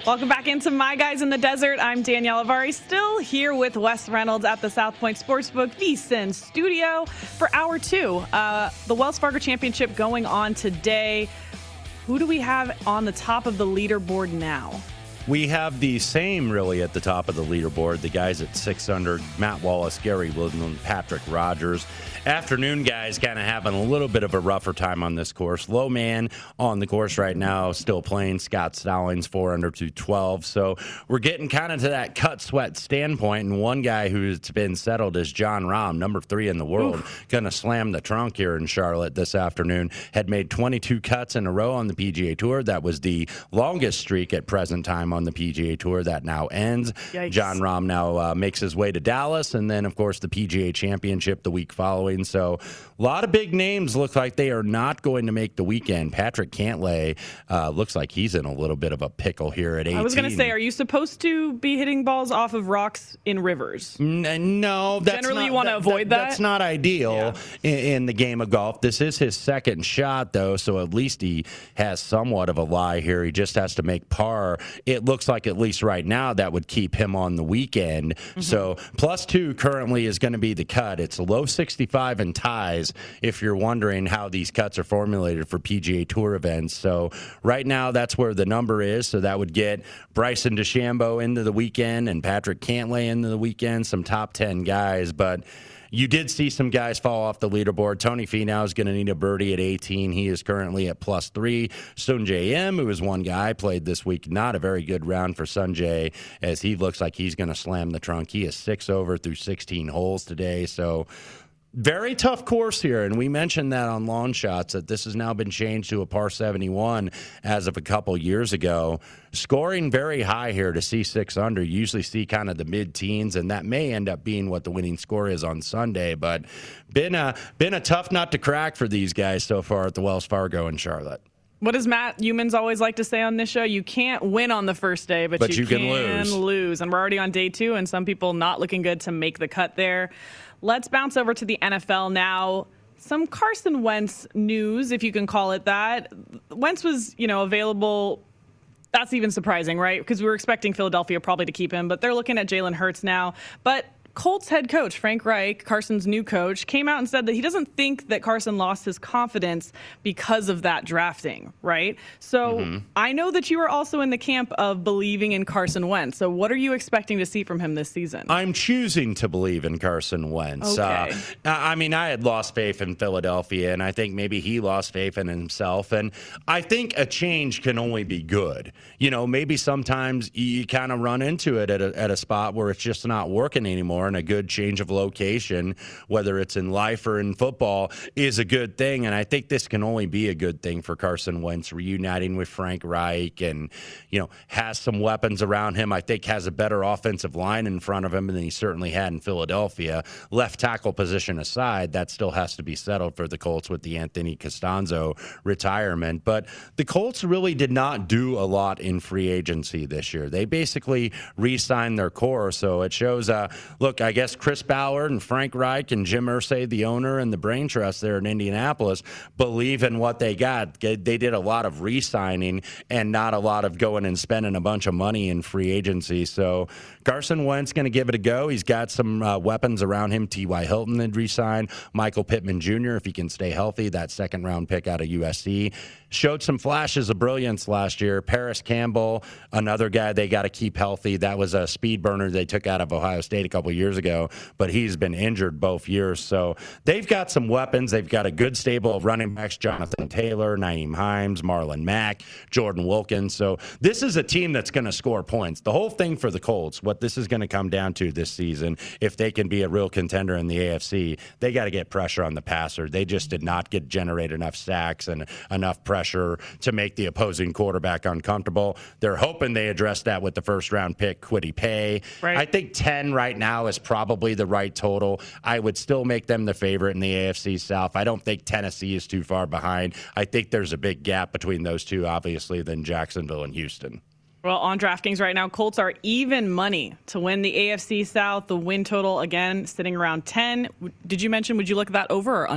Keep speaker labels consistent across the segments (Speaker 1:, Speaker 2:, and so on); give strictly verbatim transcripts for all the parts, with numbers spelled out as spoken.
Speaker 1: Welcome back into My Guys in the Desert. I'm Danielle Avari, still here with Wes Reynolds at the South Point Sportsbook VSiN studio for hour two. Uh, the Wells Fargo Championship going on today. Who do we have on the top of the leaderboard now?
Speaker 2: We have the same, really, at the top of the leaderboard. The guys at six under, Matt Wallace, Gary Woodland, Patrick Rogers. Afternoon guys kind of having a little bit of a rougher time on this course. Low man on the course right now, still playing. Scott Stallings, four under to twelve. So we're getting kind of to that cut sweat standpoint. And one guy who's been settled is Jon Rahm, number three in the world, going to slam the trunk here in Charlotte this afternoon. Had made twenty-two cuts in a row on the P G A Tour. That was the longest streak at present time on the P G A Tour. That now ends. Yikes. Jon Rahm now uh, makes his way to Dallas, and then, of course, the P G A Championship the week following. So a lot of big names look like they are not going to make the weekend. Patrick Cantlay uh, looks like he's in a little bit of a pickle here at eighteen.
Speaker 1: I was going to say, are you supposed to be hitting balls off of rocks in rivers?
Speaker 2: N- no. That's
Speaker 1: Generally,
Speaker 2: not,
Speaker 1: you want to
Speaker 2: that,
Speaker 1: avoid
Speaker 2: that,
Speaker 1: that?
Speaker 2: That's not ideal yeah. in, in the game of golf. This is his second shot, though, so at least he has somewhat of a lie here. He just has to make par. It looks like, at least right now, that would keep him on the weekend. Mm-hmm. So plus two currently is going to be the cut. It's a low sixty-five and ties, if you're wondering how these cuts are formulated for P G A Tour events. So right now, that's where the number is. So that would get Bryson DeChambeau into the weekend and Patrick Cantlay into the weekend, some top ten guys. But you did see some guys fall off the leaderboard. Tony Finau is going to need a birdie at eighteen. He is currently at plus three. Sungjae Im, who is one guy I played this week, not a very good round for Sungjae, as he looks like he's going to slam the trunk. He is six over through sixteen holes today. So very tough course here, and we mentioned that on Long Shots, that this has now been changed to a par seventy-one as of a couple years ago. Scoring very high here to see six under. You usually see kind of the mid-teens, and that may end up being what the winning score is on Sunday. But been a, been a tough nut to crack for these guys so far at the Wells Fargo in Charlotte.
Speaker 1: What does Matt Youmans always like to say on this show? You can't win on the first day, but,
Speaker 2: but
Speaker 1: you,
Speaker 2: you
Speaker 1: can,
Speaker 2: can lose.
Speaker 1: lose. And we're already on day two, and some people not looking good to make the cut there. Let's bounce over to the N F L now. Some Carson Wentz news, if you can call it that. Wentz was, you know, available. That's even surprising, right? Because we were expecting Philadelphia probably to keep him, but they're looking at Jalen Hurts now. But Colts head coach Frank Reich, Carson's new coach, came out and said that he doesn't think that Carson lost his confidence because of that drafting, right? So mm-hmm. I know that you are also in the camp of believing in Carson Wentz. So what are you expecting to see from him this season?
Speaker 2: I'm choosing to believe in Carson Wentz.
Speaker 1: Okay.
Speaker 2: Uh, I mean, I had lost faith in Philadelphia, and I think maybe he lost faith in himself. And I think a change can only be good. You know, maybe sometimes you kind of run into it at a, at a spot where it's just not working anymore. And a good change of location, whether it's in life or in football, is a good thing. And I think this can only be a good thing for Carson Wentz, reuniting with Frank Reich, and, you know, has some weapons around him. I think has a better offensive line in front of him than he certainly had in Philadelphia. Left tackle position aside, that still has to be settled for the Colts with the Anthony Costanzo retirement. But the Colts really did not do a lot in free agency this year. They basically re-signed their core. So it shows, uh, look, I guess Chris Ballard and Frank Reich and Jim Irsay, the owner and the brain trust there in Indianapolis, believe in what they got. They did a lot of re-signing and not a lot of going and spending a bunch of money in free agency. So Carson Wentz going to give it a go. He's got some uh, weapons around him. T Y. Hilton had re-signed. Michael Pittman Junior, if he can stay healthy, that second-round pick out of U S C. Showed some flashes of brilliance last year. Paris Campbell, another guy they got to keep healthy. That was a speed burner they took out of Ohio State a couple years ago, but he's been injured both years. So they've got some weapons. They've got a good stable of running backs, Jonathan Taylor, Nyheim Hines, Marlon Mack, Jordan Wilkins. So this is a team that's going to score points. The whole thing for the Colts, what this is going to come down to this season, if they can be a real contender in the A F C, they got to get pressure on the passer. They just did not get generate enough sacks and enough pressure to make the opposing quarterback uncomfortable. They're hoping they address that with the first-round pick, Kwity Paye. Right. I think ten right now is probably the right total. I would still make them the favorite in the A F C South. I don't think Tennessee is too far behind. I think there's a big gap between those two, obviously, than Jacksonville and Houston.
Speaker 1: Well, on DraftKings right now, Colts are even money to win the A F C South. The win total, again, sitting around ten. Did you mention, would you look at that over or under?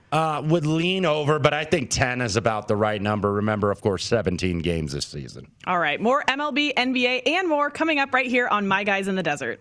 Speaker 2: Uh, would lean over, but I think ten is about the right number. Remember, of course, seventeen games this season.
Speaker 1: All right, more M L B, N B A, and more coming up right here on My Guys in the Desert.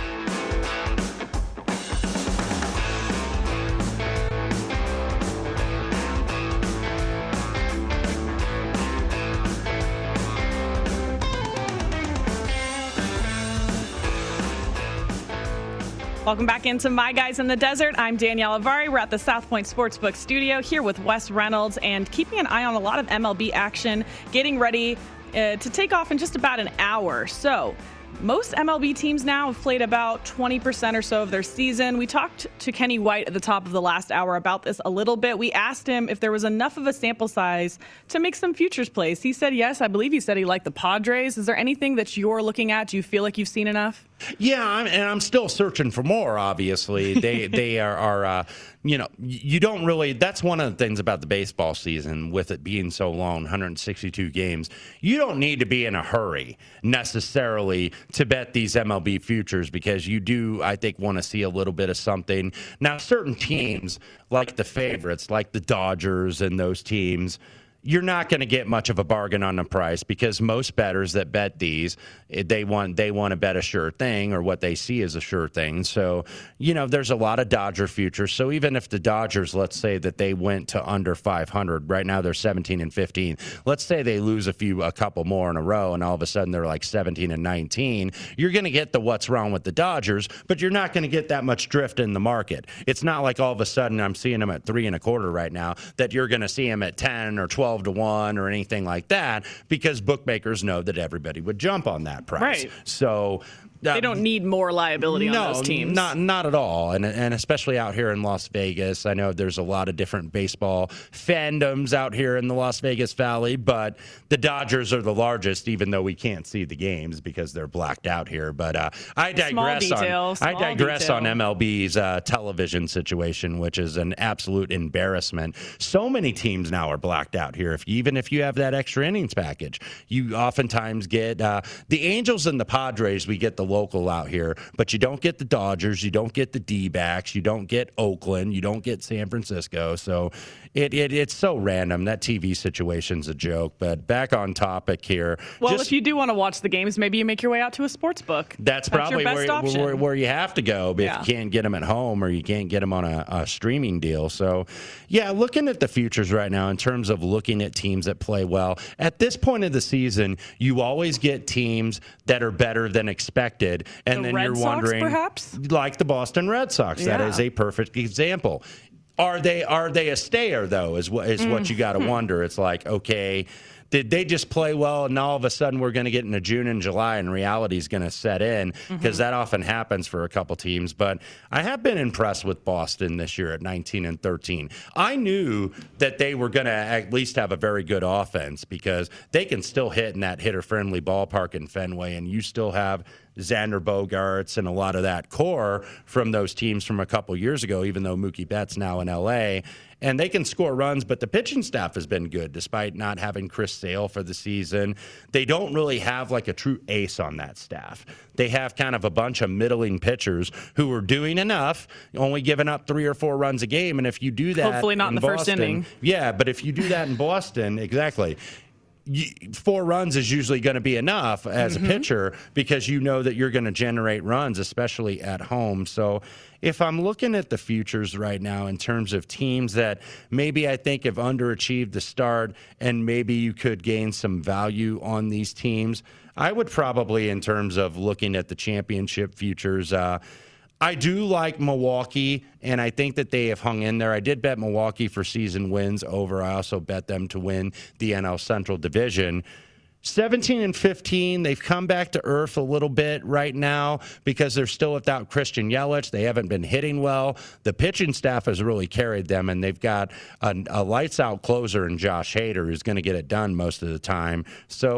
Speaker 1: Welcome back into My Guys in the Desert. I'm Danielle Avari. We're at the South Point Sportsbook studio here with Wes Reynolds and keeping an eye on a lot of M L B action, getting ready uh, to take off in just about an hour. So most M L B teams now have played about twenty percent or so of their season. We talked to Kenny White at the top of the last hour about this a little bit. We asked him if there was enough of a sample size to make some futures plays. He said yes. I believe he said he liked the Padres. Is there anything that you're looking at? Do you feel like you've seen enough?
Speaker 2: Yeah, I'm, and I'm still searching for more, obviously. They they are, are uh, you know, you don't really, that's one of the things about the baseball season, with it being so long, one hundred sixty-two games. You don't need to be in a hurry necessarily to bet these M L B futures, because you do, I think, want to see a little bit of something. Now, certain teams, like the favorites, like the Dodgers and those teams, you're not going to get much of a bargain on the price, because most bettors that bet these, they want they want to bet a sure thing, or what they see as a sure thing. So, you know, there's a lot of Dodger futures. So even if the Dodgers, let's say that they went to under five hundred, right now they're seventeen and fifteen. Let's say they lose a few, a couple more in a row, and all of a sudden they're like seventeen and nineteen. You're going to get the what's wrong with the Dodgers, but you're not going to get that much drift in the market. It's not like all of a sudden I'm seeing them at three and a quarter right now that you're going to see them at ten or twelve to one or anything like that, because bookmakers know that everybody would jump on that price.
Speaker 1: Right.
Speaker 2: So
Speaker 1: they don't need more liability
Speaker 2: no,
Speaker 1: on those teams.
Speaker 2: Not not at all. And and especially out here in Las Vegas. I know there's a lot of different baseball fandoms out here in the Las Vegas Valley, but the Dodgers are the largest, even though we can't see the games because they're blacked out here. But uh, I digress
Speaker 1: small detail,
Speaker 2: on
Speaker 1: small
Speaker 2: I digress
Speaker 1: detail.
Speaker 2: on M L B's uh, television situation, which is an absolute embarrassment. So many teams now are blacked out here. If even if you have that extra innings package, you oftentimes get uh, the Angels and the Padres. We get the local out here, but you don't get the Dodgers, you don't get the D-backs, you don't get Oakland, you don't get San Francisco. So it, it it's so random. That T V situation's a joke. But back on topic here.
Speaker 1: Well,
Speaker 2: just,
Speaker 1: if you do want to watch the games, maybe you make your way out to a sports book.
Speaker 2: That's, that's probably
Speaker 1: your best
Speaker 2: where,
Speaker 1: option.
Speaker 2: where, where you have to go if
Speaker 1: yeah.
Speaker 2: you can't get them at home, or you can't get them on a, a streaming deal. So, yeah, looking at the futures right now in terms of looking at teams that play well, at this point of the season, you always get teams that are better than expected. And
Speaker 1: the
Speaker 2: then
Speaker 1: Red
Speaker 2: you're
Speaker 1: Sox,
Speaker 2: wondering,
Speaker 1: perhaps?
Speaker 2: like the Boston Red Sox,
Speaker 1: Yeah.
Speaker 2: that is a perfect example. Are they are they a stayer, though, is what, is mm. what you got to wonder. It's like, okay, did they just play well, and all of a sudden we're going to get into June and July and reality is going to set in, because mm-hmm. that often happens for a couple teams. But I have been impressed with Boston this year at nineteen and thirteen. I knew that they were going to at least have a very good offense, because they can still hit in that hitter-friendly ballpark in Fenway, and you still have Xander Bogaerts and a lot of that core from those teams from a couple years ago, even though Mookie Betts now in L A, and they can score runs, but the pitching staff has been good despite not having Chris Sale for the season. They don't really have like a true ace on that staff. They have kind of a bunch of middling pitchers who are doing enough, only giving up three or four runs a game. And if you do that,
Speaker 1: hopefully not in, in the
Speaker 2: Boston,
Speaker 1: first inning.
Speaker 2: Yeah, but if you do that in Boston, exactly. You, four runs is usually going to be enough as mm-hmm. a pitcher, because you know that you're going to generate runs, especially at home. So if I'm looking at the futures right now in terms of teams that maybe I think have underachieved the start, and maybe you could gain some value on these teams, I would probably, in terms of looking at the championship futures, uh, I do like Milwaukee, and I think that they have hung in there. I did bet Milwaukee for season wins over. I also bet them to win the N L Central Division. seventeen and fifteen, they've come back to earth a little bit right now because they're still without Christian Yelich. They haven't been hitting well. The pitching staff has really carried them, and they've got a, a lights-out closer in Josh Hader who's going to get it done most of the time. So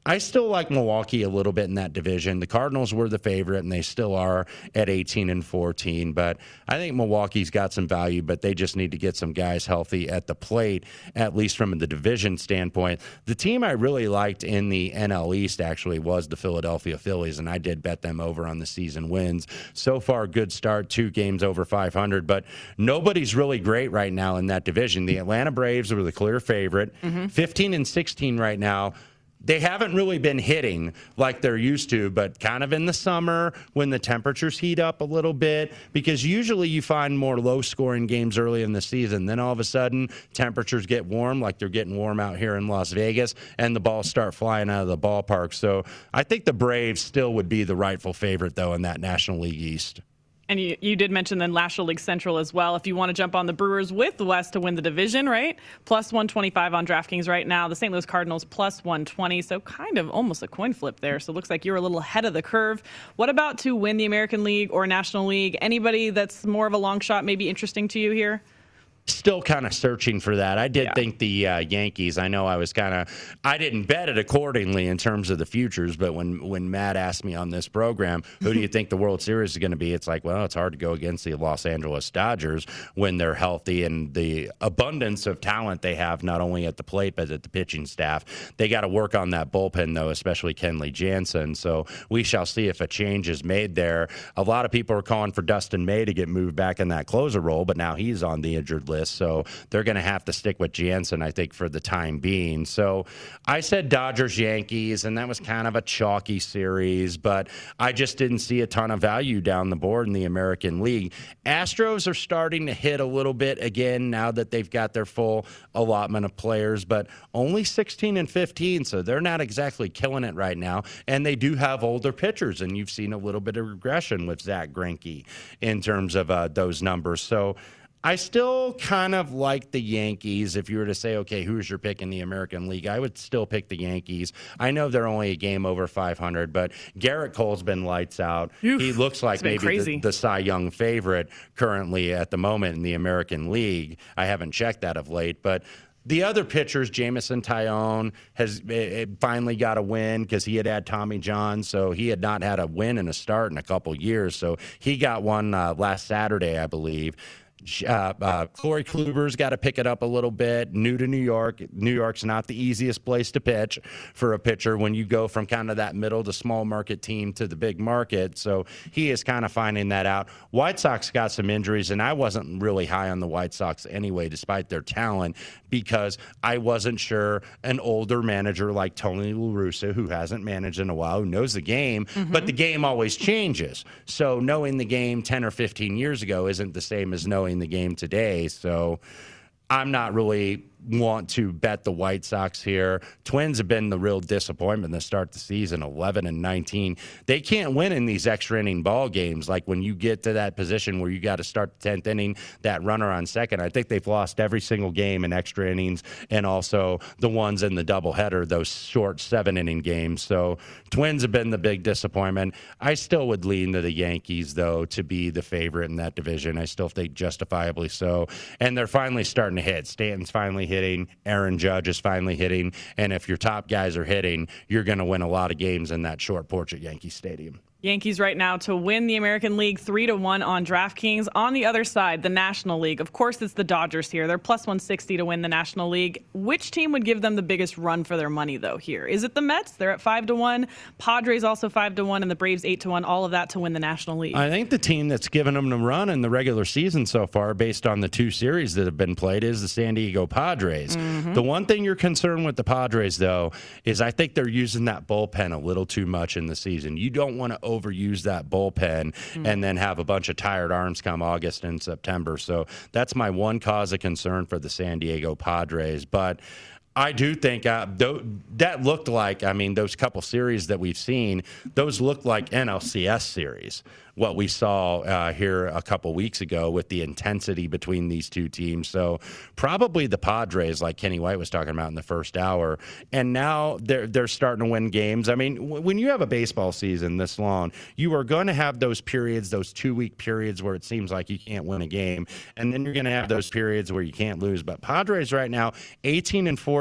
Speaker 2: I still like Milwaukee a little bit in that division. The Cardinals were the favorite, and they still are at eighteen and fourteen. But I think Milwaukee's got some value, but they just need to get some guys healthy at the plate, at least from the division standpoint. The team I really liked in the N L East actually was the Philadelphia Phillies, and I did bet them over on the season wins. So far, good start, two games over five hundred, but nobody's really great right now in that division. The Atlanta Braves were the clear favorite, mm-hmm. fifteen and sixteen right now. They haven't really been hitting like they're used to, but kind of in the summer when the temperatures heat up a little bit, because usually you find more low-scoring games early in the season. Then all of a sudden, temperatures get warm, like they're getting warm out here in Las Vegas, and the balls start flying out of the ballpark. So I think the Braves still would be the rightful favorite, though, in that National League East.
Speaker 1: And you, you did mention then National League Central as well. If you want to jump on the Brewers with the West to win the division, right? Plus one twenty-five on DraftKings right now. The Saint Louis Cardinals plus one twenty. So kind of almost a coin flip there. So it looks like you're a little ahead of the curve. What about to win the American League or National League? Anybody that's more of a long shot maybe interesting to you here?
Speaker 2: Still kind of searching for that. I did yeah. think the uh, Yankees, I know I was kind of, I didn't bet it accordingly in terms of the futures, but when, when Matt asked me on this program, who do you think the World Series is going to be? It's like, well, it's hard to go against the Los Angeles Dodgers when they're healthy and the abundance of talent they have, not only at the plate, but at the pitching staff. They got to work on that bullpen, though, especially Kenley Jansen. So we shall see if a change is made there. A lot of people are calling for Dustin May to get moved back in that closer role, but now he's on the injured list. So they're going to have to stick with Jansen, I think, for the time being. So I said Dodgers, Yankees, and that was kind of a chalky series, but I just didn't see a ton of value down the board in the American League. Astros are starting to hit a little bit again now that they've got their full allotment of players, but only sixteen and fifteen, so they're not exactly killing it right now. And they do have older pitchers, and you've seen a little bit of regression with Zach Greinke in terms of uh, those numbers. So I still kind of like the Yankees. If you were to say, okay, who's your pick in the American League, I would still pick the Yankees. I know they're only a game over five hundred, but Garrett Cole's been lights out.
Speaker 1: Oof,
Speaker 2: he looks like maybe the, the Cy Young favorite currently at the moment in the American League. I haven't checked that of late, but the other pitchers, Jameson Taillon, has it finally got a win because he had had Tommy John, so he had not had a win in a start in a couple years. So he got one uh, last Saturday, I believe. Uh, uh, Corey Kluber's got to pick it up a little bit. New to New York. New York's not the easiest place to pitch for a pitcher when you go from kind of that middle to small market team to the big market. So he is kind of finding that out. White Sox got some injuries, and I wasn't really high on the White Sox anyway, despite their talent, because I wasn't sure an older manager like Tony La Russa, who hasn't managed in a while, who knows the game, mm-hmm. but the game always changes. So knowing the game ten or fifteen years ago isn't the same as knowing the game today. So I'm not really want to bet the White Sox here. Twins have been the real disappointment to start the season, eleven and nineteen. They can't win in these extra inning ball games. Like when you get to that position where you got to start the tenth inning, that runner on second. I think they've lost every single game in extra innings and also the ones in the doubleheader, those short seven inning games. So Twins have been the big disappointment. I still would lean to the Yankees, though, to be the favorite in that division. I still think justifiably so. And they're finally starting to hit. Stanton's finally hitting. Aaron Judge is finally hitting. And if your top guys are hitting, you're going to win a lot of games in that short porch at Yankee Stadium.
Speaker 1: Yankees right now to win the American League three to one on DraftKings. On the other side, the National League. Of course, it's the Dodgers here. They're plus one sixty to win the National League. Which team would give them the biggest run for their money, though, here? Is it the Mets? They're at five to one. Padres also five to one, and the Braves eight to one. All of that to win the National League.
Speaker 2: I think the team that's given them the run in the regular season so far, based on the two series that have been played, is the San Diego Padres. Mm-hmm. The one thing you're concerned with the Padres, though, is I think they're using that bullpen a little too much in the season. You don't want to overuse that bullpen mm. and then have a bunch of tired arms come August and September. So that's my one cause of concern for the San Diego Padres. But I do think uh, th- that looked like, I mean, those couple series that we've seen, those looked like N L C S series, what we saw uh, here a couple weeks ago with the intensity between these two teams. So probably the Padres, like Kenny White was talking about in the first hour, and now they're they're starting to win games. I mean, w- when you have a baseball season this long, you are going to have those periods, those two-week periods where it seems like you can't win a game, and then you're going to have those periods where you can't lose. But Padres right now, eighteen and four.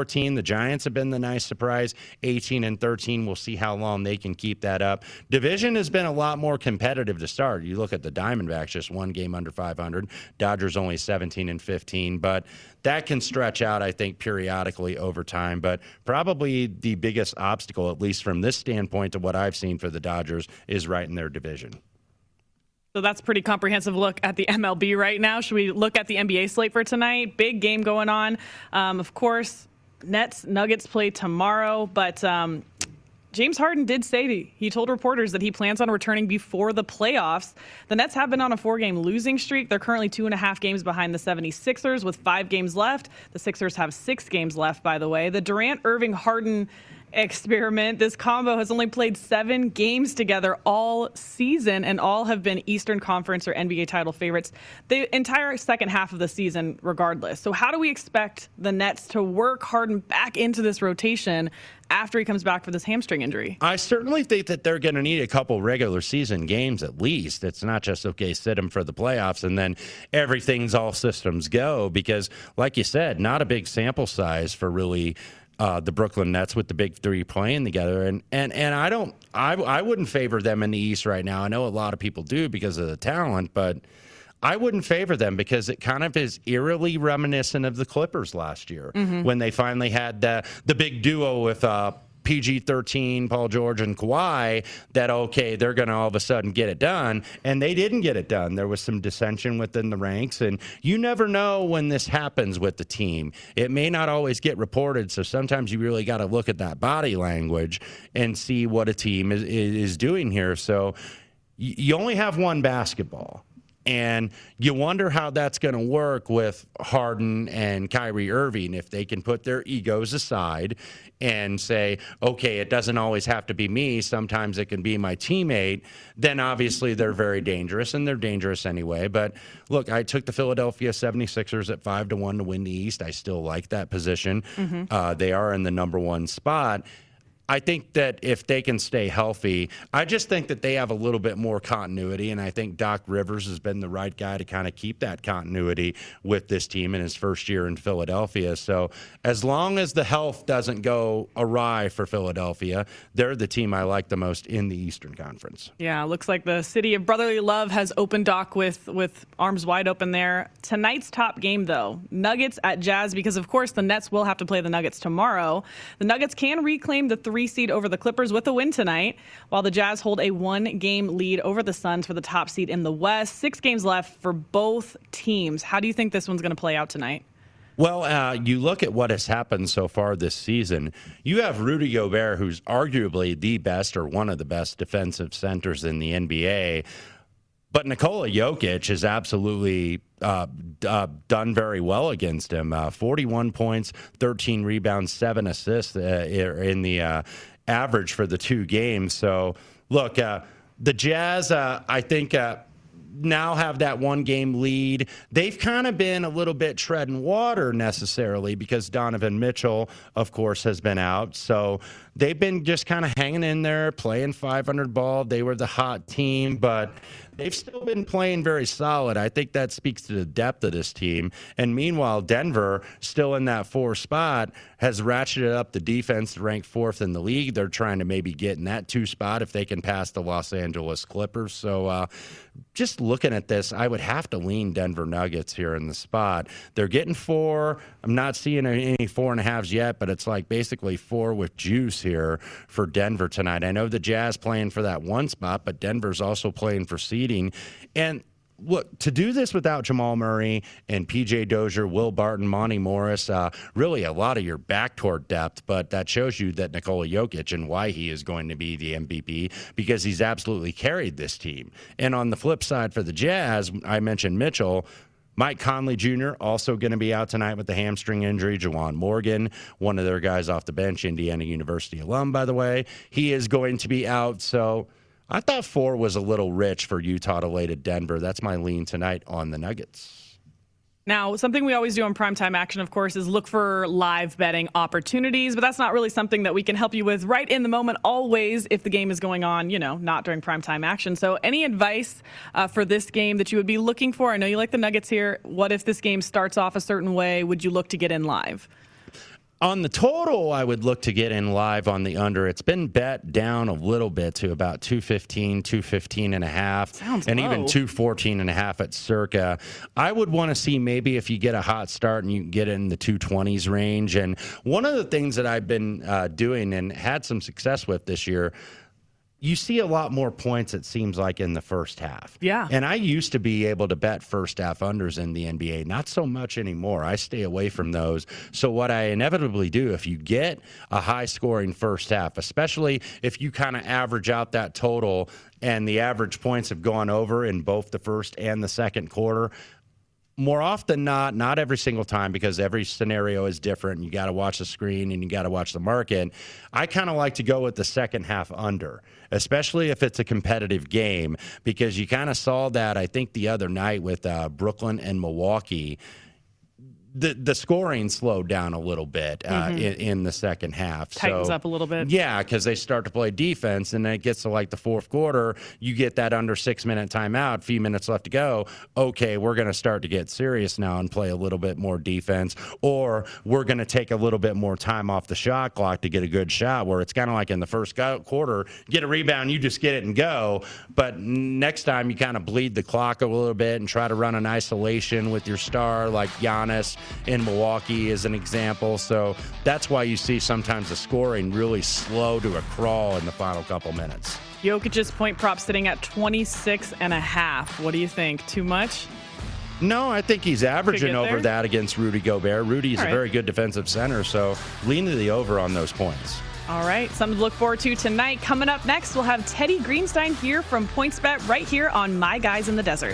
Speaker 2: fourteen. The Giants have been the nice surprise, eighteen and thirteen. We'll see how long they can keep that up. Division has been a lot more competitive to start. You look at the Diamondbacks, just one game under five hundred. Dodgers only seventeen and fifteen, but that can stretch out, I think, periodically over time. But probably the biggest obstacle, at least from this standpoint of what I've seen for the Dodgers, is right in their division.
Speaker 1: So that's a pretty comprehensive look at the M L B right now. Should we look at the N B A slate for tonight? Big game going on. Um, of course, Nets, Nuggets play tomorrow, but um, James Harden did say he told reporters that he plans on returning before the playoffs. The Nets have been on a four-game losing streak. They're currently two and a half games behind the seventy-sixers with five games left. The Sixers have six games left, by the way. The Durant, Irving, Harden experiment. This combo has only played seven games together all season, and all have been Eastern Conference or N B A title favorites the entire second half of the season regardless. So how do we expect the Nets to work Harden back into this rotation after he comes back for this hamstring injury?
Speaker 2: I certainly think that they're going to need a couple regular season games at least. It's not just, okay, sit him for the playoffs and then everything's all systems go, because like you said, not a big sample size for really Uh, the Brooklyn Nets with the big three playing together. And and, and I don't I, I wouldn't favor them in the East right now. I know a lot of people do because of the talent, but I wouldn't favor them because it kind of is eerily reminiscent of the Clippers last year mm-hmm. when they finally had the, the big duo with uh, P G thirteen, Paul George, and Kawhi, that, okay, they're going to all of a sudden get it done. And they didn't get it done. There was some dissension within the ranks. And you never know when this happens with the team. It may not always get reported. So sometimes you really got to look at that body language and see what a team is, is doing here. So you only have one basketball. And you wonder how that's going to work with Harden and Kyrie Irving, if they can put their egos aside and say, okay, it doesn't always have to be me. Sometimes it can be my teammate. Then obviously they're very dangerous, and they're dangerous anyway. But look, I took the Philadelphia seventy-sixers at five to one to win the East. I still like that position. Mm-hmm. Uh, they are in the number one spot. I think that if they can stay healthy, I just think that they have a little bit more continuity, and I think Doc Rivers has been the right guy to kind of keep that continuity with this team in his first year in Philadelphia. So as long as the health doesn't go awry for Philadelphia, they're the team I like the most in the Eastern Conference.
Speaker 1: Yeah, looks like the city of brotherly love has opened Doc with, with arms wide open there. Tonight's top game, though, Nuggets at Jazz, because, of course, the Nets will have to play the Nuggets tomorrow. The Nuggets can reclaim the three seed over the Clippers with a win tonight, while the Jazz hold a one-game lead over the Suns for the top seed in the West. Six games left for both teams. How do you think this one's going to play out tonight?
Speaker 2: Well, uh, you look at what has happened so far this season. You have Rudy Gobert, who's arguably the best or one of the best defensive centers in the N B A. But Nikola Jokic has absolutely uh, uh, done very well against him. Uh, forty-one points, thirteen rebounds, seven assists uh, in the uh, average for the two games. So, look, uh, the Jazz, uh, I think, uh, now have that one-game lead. They've kind of been a little bit treading water necessarily because Donovan Mitchell, of course, has been out. So they've been just kind of hanging in there, playing five hundred ball. They were the hot team, but they've still been playing very solid. I think that speaks to the depth of this team. And meanwhile, Denver, still in that four spot, has ratcheted up the defense to rank fourth in the league. They're trying to maybe get in that two spot if they can pass the Los Angeles Clippers. So uh, just looking at this, I would have to lean Denver Nuggets here in the spot. They're getting four. I'm not seeing any four and a halves yet, but it's like basically four with juice here for Denver tonight. I know the Jazz playing for that one spot, but Denver's also playing for seeding. And look, to do this without Jamal Murray and P J Dozier, Will Barton, Monty Morris, uh, really a lot of your backcourt depth, but that shows you that Nikola Jokic and why he is going to be the M V P, because he's absolutely carried this team. And on the flip side for the Jazz, I mentioned Mitchell. Mike Conley Junior also going to be out tonight with the hamstring injury. Juwan Morgan, one of their guys off the bench, Indiana University alum, by the way, he is going to be out. So I thought four was a little rich for Utah to lay to Denver. That's my lean tonight on the Nuggets.
Speaker 1: Now, something we always do on Primetime Action, of course, is look for live betting opportunities, but that's not really something that we can help you with right in the moment always if the game is going on, you know, not during Primetime Action. So any advice uh, for this game that you would be looking for? I know you like the Nuggets here. What if this game starts off a certain way? Would you look to get in live?
Speaker 2: On the total, I would look to get in live on the under. It's been bet down a little bit to about two fifteen, two fifteen and a half,
Speaker 1: Sounds
Speaker 2: and
Speaker 1: low.
Speaker 2: even two fourteen and a half at Circa. I would want to see maybe if you get a hot start and you can get in the two twenties range. And one of the things that I've been uh, doing and had some success with this year, you see a lot more points, it seems like, in the first half.
Speaker 1: Yeah.
Speaker 2: And I used to be able to bet first half unders in the N B A. Not so much anymore. I stay away from those. So what I inevitably do, if you get a high-scoring first half, especially if you kind of average out that total and the average points have gone over in both the first and the second quarter, more often than not, not every single time, because every scenario is different and you got to watch the screen and you got to watch the market. I kind of like to go with the second half under, especially if it's a competitive game, because you kind of saw that, I think, the other night with uh, Brooklyn and Milwaukee. The the scoring slowed down a little bit uh, mm-hmm. in, in the second half.
Speaker 1: Tightens
Speaker 2: so,
Speaker 1: up a little bit.
Speaker 2: Yeah, because they start to play defense, and then it gets to like the fourth quarter, you get that under six-minute timeout, few minutes left to go. Okay, we're going to start to get serious now and play a little bit more defense, or we're going to take a little bit more time off the shot clock to get a good shot, where it's kind of like in the first go- quarter, get a rebound, you just get it and go. But next time you kind of bleed the clock a little bit and try to run an isolation with your star like Giannis in Milwaukee as an example. So that's why you see sometimes the scoring really slow to a crawl in the final couple minutes.
Speaker 1: Jokic's point prop sitting at twenty-six and a half. What do you think? Too much?
Speaker 2: No, I think he's averaging over
Speaker 1: there?
Speaker 2: that against Rudy Gobert. Rudy's
Speaker 1: All
Speaker 2: a
Speaker 1: right.
Speaker 2: very good defensive center, so lean to the over on those points.
Speaker 1: All right, something to look forward to tonight. Coming up next, we'll have Teddy Greenstein here from PointsBet right here on My Guys in the Desert.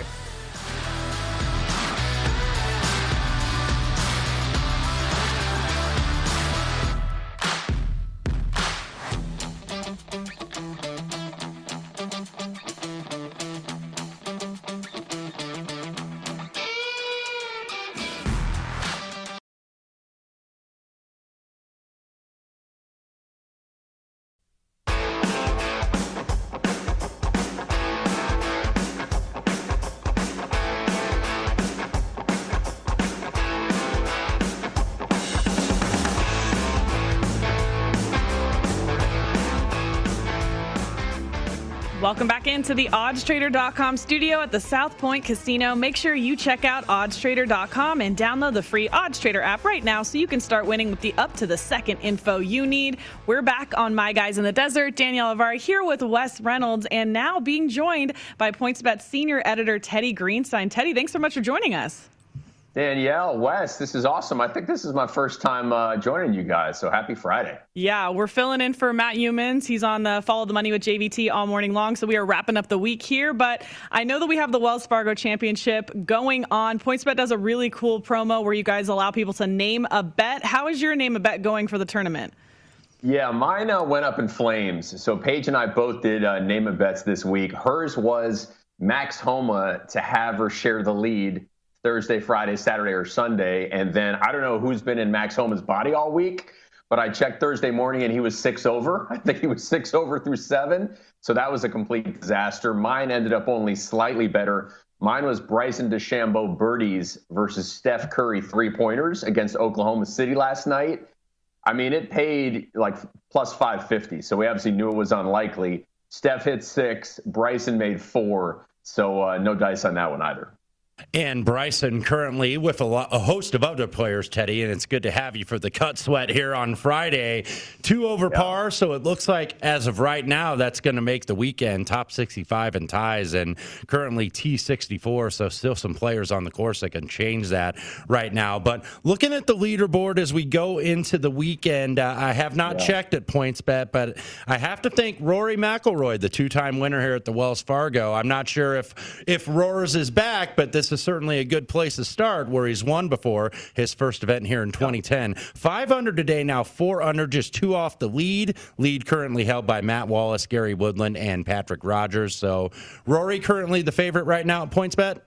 Speaker 1: Welcome back into the odds trader dot com studio at the South Point Casino. Make sure you check out odds trader dot com and download the free OddsTrader app right now so you can start winning with the up-to-the-second info you need. We're back on My Guys in the Desert. Danielle Avar here with Wes Reynolds, and now being joined by PointsBet senior editor Teddy Greenstein. Teddy, thanks so much for joining us.
Speaker 3: Danielle, Wes, this is awesome. I think this is my first time uh, joining you guys, so happy Friday.
Speaker 1: Yeah, we're filling in for Matt Humans. He's on the Follow the Money with J V T all morning long, so we are wrapping up the week here. But I know that we have the Wells Fargo Championship going on. PointsBet does a really cool promo where you guys allow people to name a bet. How is your name a bet going for the tournament?
Speaker 3: Yeah, mine uh, went up in flames. So Paige and I both did uh, name a bets this week. Hers was Max Homa to have her share the lead Thursday, Friday, Saturday, or Sunday. And then I don't know who's been in Max Homa's body all week, but I checked Thursday morning and he was six over. I think he was six over through seven. So that was a complete disaster. Mine ended up only slightly better. Mine was Bryson DeChambeau birdies versus Steph Curry three-pointers against Oklahoma City last night. I mean, it paid like plus five fifty. So we obviously knew it was unlikely. Steph hit six. Bryson made four. So uh, no dice on that one either.
Speaker 2: And Bryson currently with a, lot, a host of other players, Teddy, and it's good to have you for the cut sweat here on Friday. Two over
Speaker 3: yeah.
Speaker 2: par, so it looks like as of right now, that's going to make the weekend top sixty-five in ties and currently T sixty-four, so still some players on the course that can change that right now. But looking at the leaderboard as we go into the weekend, uh, I have not yeah. checked at PointsBet, but I have to thank Rory McIlroy, the two-time winner here at the Wells Fargo. I'm not sure if, if Roars is back, but this is certainly a good place to start where he's won before his first event here in twenty ten. Five under today, now four under, just two off the lead. Lead currently held by Matt Wallace, Gary Woodland, and Patrick Rogers. So Rory currently the favorite right now at PointsBet?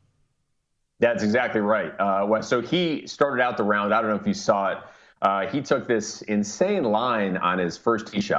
Speaker 3: That's exactly right. Uh, Wes, so he started out the round. I don't know if you saw it. Uh, he took this insane line on his first tee shot.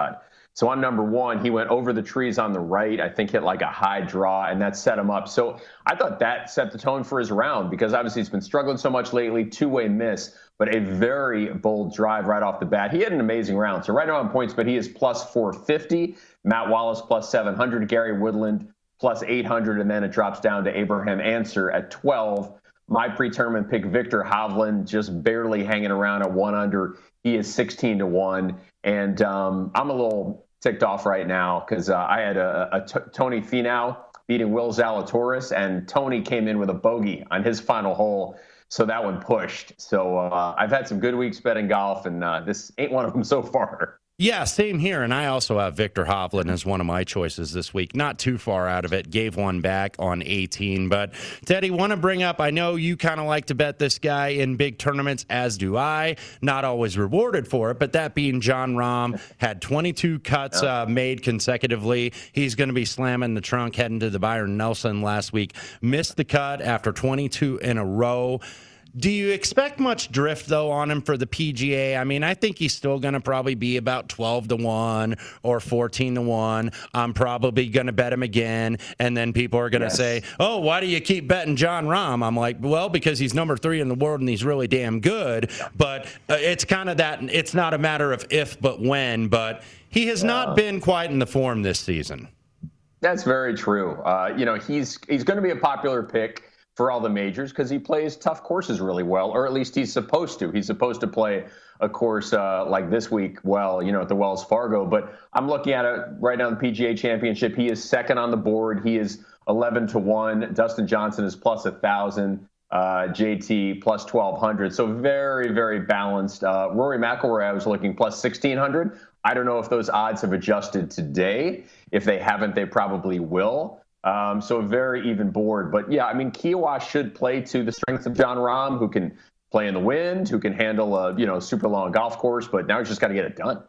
Speaker 3: So on number one, he went over the trees on the right, I think hit like a high draw, and that set him up. So I thought that set the tone for his round because obviously he's been struggling so much lately, two-way miss, but a very bold drive right off the bat. He had an amazing round. So right now on points, but he is plus four fifty, Matt Wallace plus seven hundred, Gary Woodland plus eight hundred, and then it drops down to Abraham Answer at twelve. My pre-tournament pick, Victor Hovland, just barely hanging around at one under. He is sixteen to one. And um, I'm a little ticked off right now because uh, I had a, a t- Tony Finau beating Will Zalatoris, and Tony came in with a bogey on his final hole. So that one pushed. So uh, I've had some good weeks betting golf, and uh, this ain't one of them so far.
Speaker 2: Yeah, same here. And I also have Victor Hovland as one of my choices this week. Not too far out of it. Gave one back on eighteen. But, Teddy, want to bring up, I know you kind of like to bet this guy in big tournaments, as do I. Not always rewarded for it. But that being Jon Rahm, had twenty-two cuts uh, made consecutively. He's going to be slamming the trunk heading to the Byron Nelson last week. Missed the cut after twenty-two in a row. Do you expect much drift, though, on him for the P G A? I mean, I think he's still going to probably be about twelve to one or fourteen to one. I'm probably going to bet him again. And then people are going to yes. say, oh, why do you keep betting Jon Rahm? I'm like, well, because he's number three in the world and he's really damn good. But uh, it's kind of that. It's not a matter of if, but when. But he has yeah. not been quite in the form this season.
Speaker 3: That's very true. Uh, you know, he's he's going to be a popular pick for all the majors because he plays tough courses really well, or at least he's supposed to. He's supposed to play a course uh, like this week well, you know, at the Wells Fargo. But I'm looking at it right now in the P G A Championship. He is second on the board. He is eleven to one. Dustin Johnson is plus one thousand. Uh, J T plus twelve hundred. So very, very balanced. Uh, Rory McIlroy, I was looking plus sixteen hundred. I don't know if those odds have adjusted today. If they haven't, they probably will. Um, so a very even board. But, yeah, I mean, Kiowa should play to the strengths of Jon Rahm, who can play in the wind, who can handle a, you know, super long golf course. But now he's just got to get it done.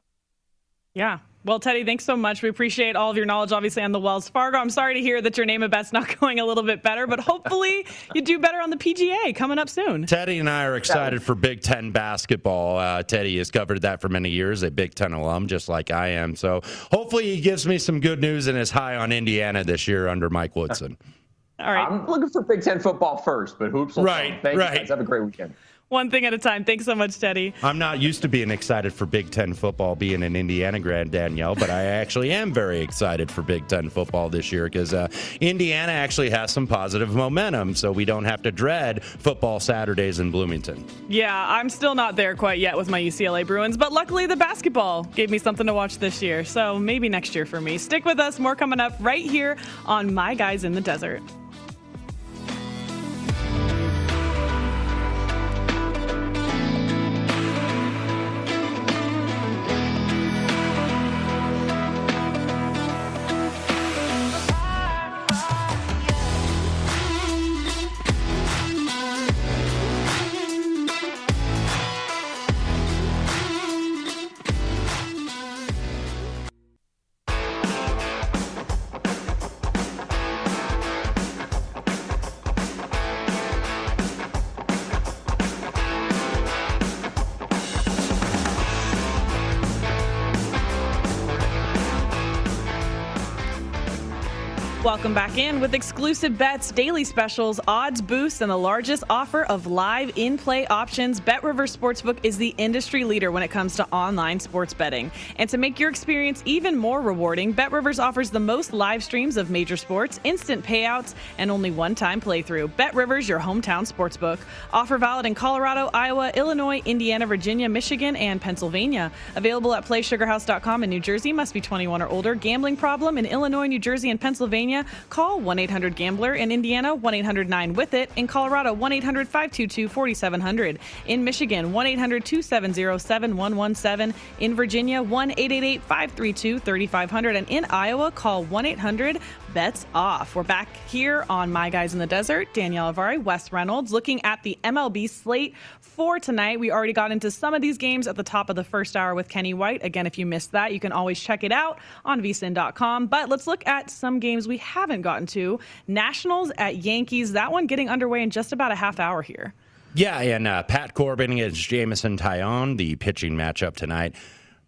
Speaker 1: Yeah. Well, Teddy, thanks so much. We appreciate all of your knowledge, obviously, on the Wells Fargo. I'm sorry to hear that your name of bet's not going a little bit better, but hopefully you do better on the P G A coming up soon.
Speaker 2: Teddy and I are excited for Big Ten basketball. Uh, Teddy has covered that for many years, a Big Ten alum, just like I am. So hopefully he gives me some good news and is high on Indiana this year under Mike Woodson.
Speaker 1: All right.
Speaker 3: I'm looking for Big Ten football first, but hoops will
Speaker 2: right,
Speaker 3: come. Thank
Speaker 2: right.
Speaker 3: you guys. Have a great weekend.
Speaker 1: One thing at a time. Thanks so much, Teddy.
Speaker 2: I'm not used to being excited for Big Ten football being an Indiana grad, Danielle, but I actually am very excited for Big Ten football this year because uh, Indiana actually has some positive momentum, so we don't have to dread football Saturdays in Bloomington.
Speaker 1: Yeah, I'm still not there quite yet with my U C L A Bruins, but luckily the basketball gave me something to watch this year, so maybe next year for me. Stick with us. More coming up right here on My Guys in the Desert. Welcome back in with exclusive bets, daily specials, odds boosts, and the largest offer of live in-play options. BetRivers Sportsbook is the industry leader when it comes to online sports betting. And to make your experience even more rewarding, BetRivers offers the most live streams of major sports, instant payouts, and only one-time playthrough. BetRivers, your hometown sportsbook. Offer valid in Colorado, Iowa, Illinois, Indiana, Virginia, Michigan, and Pennsylvania. Available at play sugar house dot com in New Jersey. Must be twenty-one or older. Gambling problem in Illinois, New Jersey, and Pennsylvania? Call one eight hundred gambler. In Indiana, one eight hundred nine with it. In Colorado, one eight hundred five two two four seven zero zero. In Michigan, one eight hundred two seven zero seven one one seven. In Virginia, one eight eight eight five three two three five zero zero. And in Iowa, call one eight hundred bets off. We're back here on My Guys in the Desert. Danielle Avari, Wes Reynolds, looking at the M L B slate for tonight. We already got into some of these games at the top of the first hour with Kenny White. Again, if you missed that, you can always check it out on V S I N dot com. But let's look at some games we haven't gotten to. Nationals at Yankees. That one getting underway in just about a half hour here.
Speaker 2: Yeah, and uh, Pat Corbin against Jameson Taillon, the pitching matchup tonight.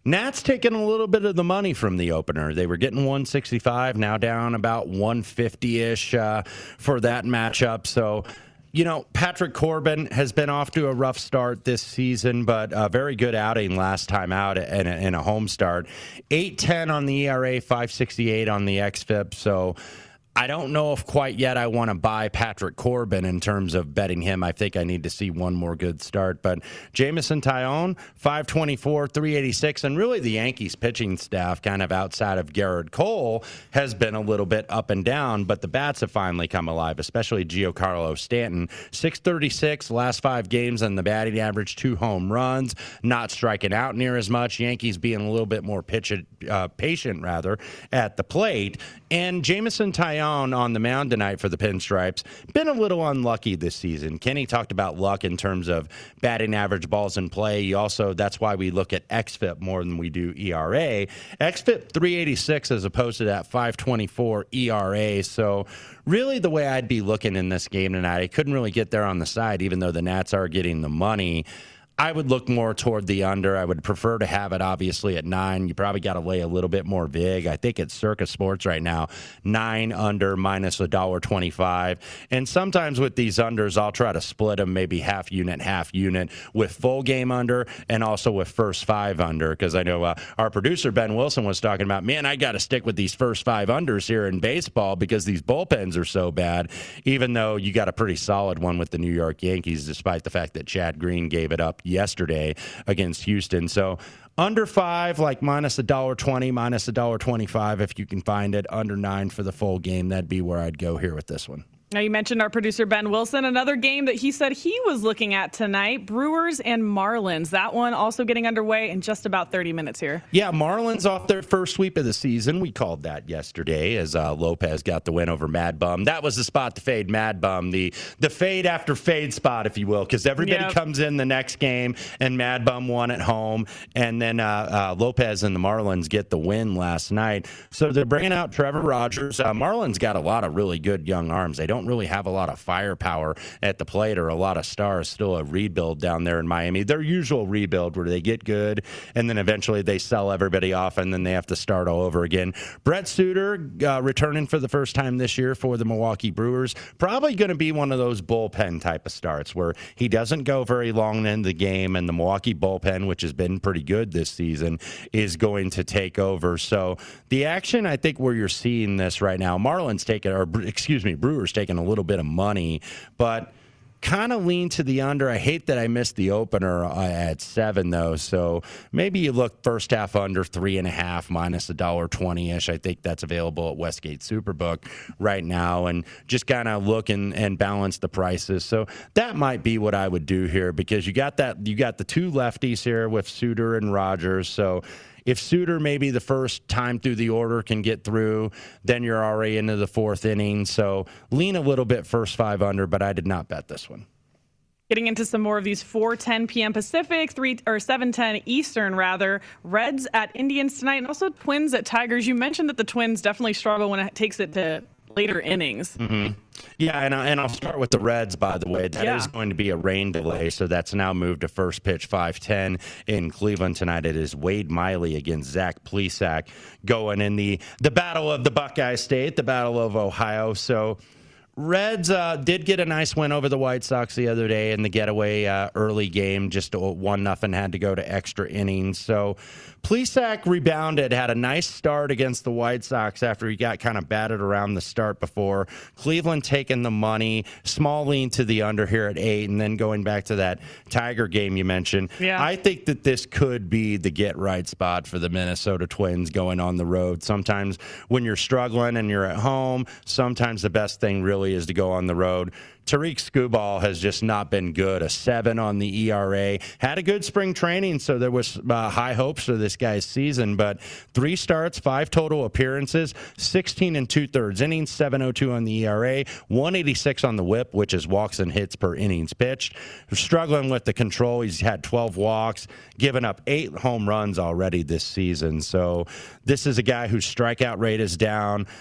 Speaker 2: Nats taking a little bit of the money from the opener. They were getting one sixty-five, now down about one fifty-ish uh, for that matchup. So, you know, Patrick Corbin has been off to a rough start this season, but a very good outing last time out in a, in a home start. eight ten on the E R A, five sixty-eight on the X F I P. So I don't know if quite yet I want to buy Patrick Corbin in terms of betting him. I think I need to see one more good start. But Jameson Taillon, five twenty-four, three eighty-six, and really the Yankees pitching staff, kind of outside of Garrett Cole, has been a little bit up and down, but the bats have finally come alive, especially Giancarlo Stanton. six thirty-six, last five games on the batting average, two home runs, not striking out near as much. Yankees being a little bit more pitch, uh, patient, rather, at the plate. And Jameson Taillon on the mound tonight for the Pinstripes, been a little unlucky this season. Kenny talked about luck in terms of batting average, balls in play. You also, that's why we look at X F I P more than we do E R A. X F I P three eighty-six as opposed to that five twenty-four E R A. So really the way I'd be looking in this game tonight, I couldn't really get there on the side, even though the Nats are getting the money. I would look more toward the under. I would prefer to have it, obviously, at nine. You probably got to lay a little bit more vig. I think it's Circa Sports right now, nine under minus one dollar twenty-five. And sometimes with these unders, I'll try to split them, maybe half unit, half unit, with full game under and also with first five under, because I know uh, our producer, Ben Wilson, was talking about, man, I got to stick with these first five unders here in baseball because these bullpens are so bad, even though you got a pretty solid one with the New York Yankees, despite the fact that Chad Green gave it up yesterday against Houston. So under five, like minus a dollar twenty, minus a dollar twenty-five if you can find it. Under nine for the full game. That'd be where I'd go here with this one.
Speaker 1: Now, you mentioned our producer, Ben Wilson. Another game that he said he was looking at tonight, Brewers and Marlins. That one also getting underway in just about thirty minutes here.
Speaker 2: Yeah, Marlins off their first sweep of the season. We called that yesterday as uh, Lopez got the win over Mad Bum. That was the spot to fade Mad Bum, the the fade after fade spot, if you will, because everybody yep. comes in the next game, and Mad Bum won at home, and then uh, uh, Lopez and the Marlins get the win last night. So they're bringing out Trevor Rogers. Uh, Marlins got a lot of really good young arms. They don't really have a lot of firepower at the plate or a lot of stars. Still a rebuild down there in Miami. Their usual rebuild where they get good and then eventually they sell everybody off and then they have to start all over again. Brett Suter uh, returning for the first time this year for the Milwaukee Brewers. Probably going to be one of those bullpen type of starts where he doesn't go very long in the game, and the Milwaukee bullpen, which has been pretty good this season, is going to take over. So the action, I think, where you're seeing this right now, Marlins taking, or excuse me, Brewers taking a little bit of money, but kind of lean to the under. I hate that I missed the opener uh, at seven, though. So maybe you look first half under three and a half minus a dollar twenty ish. I think that's available at Westgate Superbook right now, and just kind of look and, and balance the prices. So that might be what I would do here, because you got that you got the two lefties here with Suter and Rogers. So if Suter maybe the first time through the order can get through, then you're already into the fourth inning. So lean a little bit first five under, but I did not bet this one.
Speaker 1: Getting into some more of these four ten p.m. Pacific, three or seven ten Eastern, rather. Reds at Indians tonight, and also Twins at Tigers. You mentioned that the Twins definitely struggle when it takes it to later innings.
Speaker 2: Mm-hmm. Yeah, and, I, and I'll start with the Reds, by the way. That yeah. is going to be a rain delay, so that's now moved to first pitch five ten in Cleveland tonight. It is Wade Miley against Zach Plesac going in the, the battle of the Buckeye State, the battle of Ohio. So Reds uh, did get a nice win over the White Sox the other day in the getaway uh, early game, just one nothing, had to go to extra innings. So Plesac rebounded, had a nice start against the White Sox after he got kind of batted around the start before. Cleveland taking the money, small lean to the under here at eight, and then going back to that Tiger game you mentioned.
Speaker 1: Yeah.
Speaker 2: I think that this could be the get-right spot for the Minnesota Twins going on the road. Sometimes when you're struggling and you're at home, sometimes the best thing really is to go on the road. Tariq Skubal has just not been good. A seven on the E R A. Had a good spring training, so there was uh, high hopes for this guy's season. But three starts, five total appearances, sixteen and two-thirds innings, seven oh two on the E R A, one eighty-six on the whip, which is walks and hits per innings pitched. Struggling with the control. He's had twelve walks, given up eight home runs already this season. So this is a guy whose strikeout rate is down.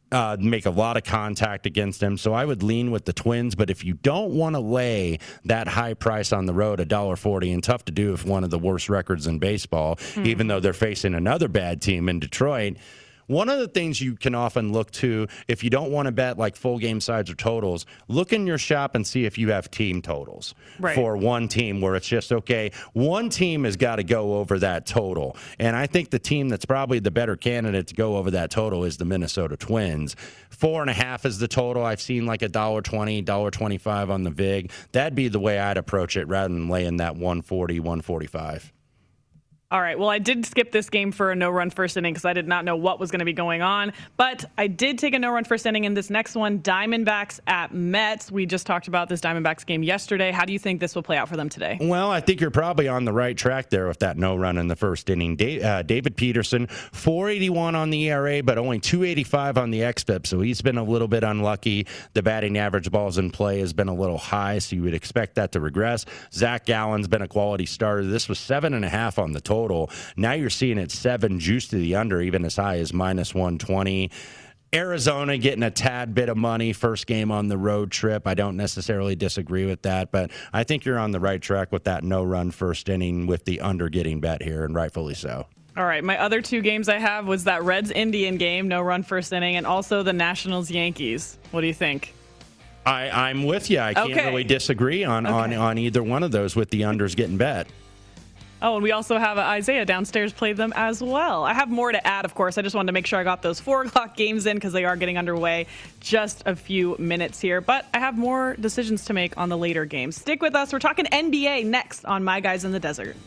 Speaker 2: Uh, make a lot of contact against them. So I would lean with the Twins. But if you don't want to lay that high price on the road, one dollar forty, and tough to do if one of the worst records in baseball, mm-hmm. even though they're facing another bad team in Detroit. One of the things you can often look to, if you don't want to bet like full game sides or totals, look in your shop and see if you have team totals right. for one team where it's just, okay, one team has got to go over that total. And I think the team that's probably the better candidate to go over that total is the Minnesota Twins. Four and a half is the total. I've seen like a dollar twenty, dollar twenty-five on the vig. That'd be the way I'd approach it rather than laying that one forty, one forty-five.
Speaker 1: All right, well, I did skip this game for a no-run first inning because I did not know what was going to be going on. But I did take a no-run first inning in this next one, Diamondbacks at Mets. We just talked about this Diamondbacks game yesterday. How do you think this will play out for them today?
Speaker 2: Well, I think you're probably on the right track there with that no-run in the first inning. Da- uh, David Peterson, four eighty-one on the E R A, but only two eighty-five on the X F I P, so he's been a little bit unlucky. The batting average balls in play has been a little high, so you would expect that to regress. Zach Gallen's been a quality starter. This was seven and a half on the total. Now you're seeing it seven, juice to the under, even as high as minus one twenty. Arizona getting a tad bit of money, first game on the road trip. I don't necessarily disagree with that, but I think you're on the right track with that no-run first inning with the under getting bet here, and rightfully so.
Speaker 1: All right, my other two games I have was that Reds-Indian game, no-run first inning, and also the Nationals-Yankees. What do you think?
Speaker 2: I, I'm with you. I can't
Speaker 1: okay. really
Speaker 2: disagree on, okay. on, on either one of those with the unders getting bet.
Speaker 1: Oh, and we also have Isaiah downstairs played them as well. I have more to add, of course. I just wanted to make sure I got those four o'clock games in because they are getting underway just a few minutes here. But I have more decisions to make on the later games. Stick with us. We're talking N B A next on My Guys in the Desert.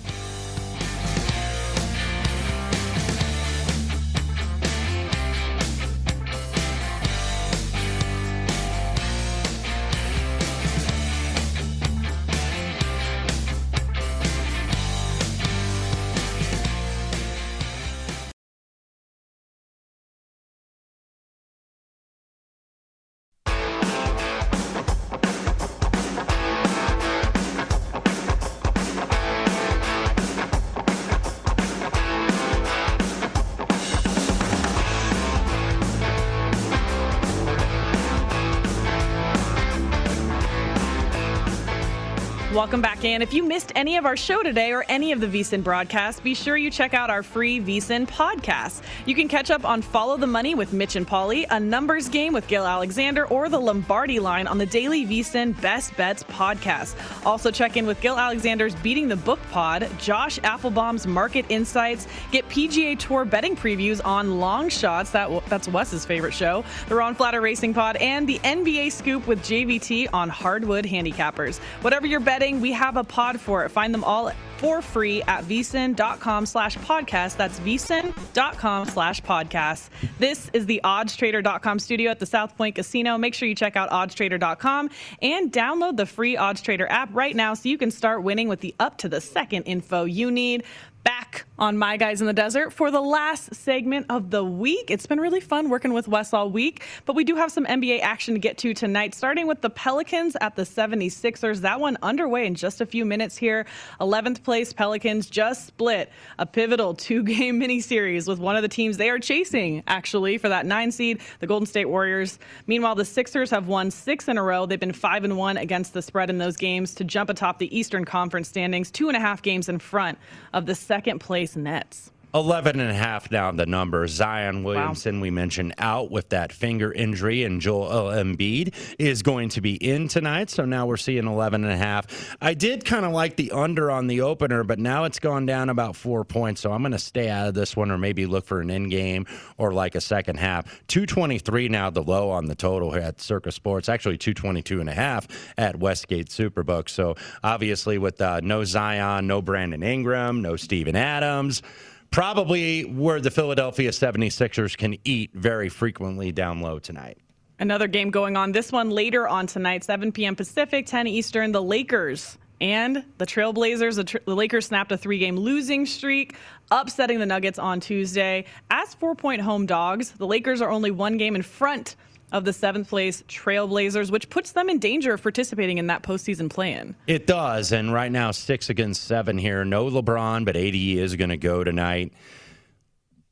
Speaker 1: Welcome back in. If you missed any of our show today or any of the VSiN broadcasts, be sure you check out our free VSiN podcast. You can catch up on Follow the Money with Mitch and Pauly, a numbers game with Gil Alexander, or the Lombardi line on the daily VSiN Best Bets podcast. Also check in with Gil Alexander's Beating the Book pod, Josh Applebaum's Market Insights, get P G A Tour betting previews on Long Shots, that, that's Wes's favorite show, the Ron Flatter Racing pod, and the N B A Scoop with J V T on Hardwood Handicappers. Whatever you're betting, we have a pod for it. Find them all for free at vsin.com slash podcast. That's vsin.com slash podcast. This is the odds trader dot com studio at the South Point Casino. Make sure you check out odds trader dot com and download the free OddsTrader app right now so you can start winning with the up to the second info you need. Back on My Guys in the Desert for the last segment of the week. It's been really fun working with Wes all week, but we do have some N B A action to get to tonight, starting with the Pelicans at the seventy-sixers. That one underway in just a few minutes here. eleventh place Pelicans just split a pivotal two-game mini-series with one of the teams they are chasing, actually, for that nine seed, the Golden State Warriors. Meanwhile, the Sixers have won six in a row. They've been five and one against the spread in those games to jump atop the Eastern Conference standings, two and a half games in front of the second place Nets.
Speaker 2: eleven and a half down the number. Zion Williamson, wow. we mentioned, out with that finger injury, and Joel Embiid is going to be in tonight. So now we're seeing eleven and a half. I did kind of like the under on the opener, but now it's gone down about four points. So I'm going to stay out of this one or maybe look for an in game or like a second half. two twenty-three now the low on the total here at Circa Sports. Actually two twenty-two and a half at Westgate Superbook. So obviously with uh, no Zion, no Brandon Ingram, no Steven Adams, probably where the Philadelphia seventy-sixers can eat very frequently down low tonight.
Speaker 1: Another game going on. This one later on tonight, seven p.m. Pacific, ten Eastern. The Lakers and the Trailblazers. The, tr- the Lakers snapped a three-game losing streak, upsetting the Nuggets on Tuesday. As four-point home dogs, the Lakers are only one game in front of the seventh place Trailblazers, which puts them in danger of participating in that postseason play-in.
Speaker 2: It does, and right now six against seven here. No LeBron, but A D is going to go tonight.